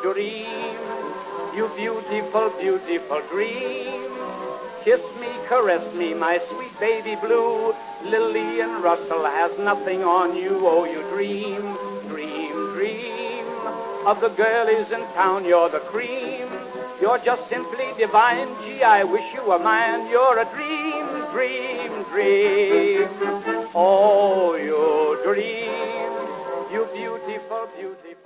dream, you beautiful, beautiful dream. Kiss me, caress me, my sweet baby blue. Lillian Russell has nothing on you. Oh, you dream, dream, dream of the girlies in town. You're the cream. You're just simply divine. Gee, I wish you were mine. You're a dream, dream, dream. Oh, you dream, you beautiful, beautiful.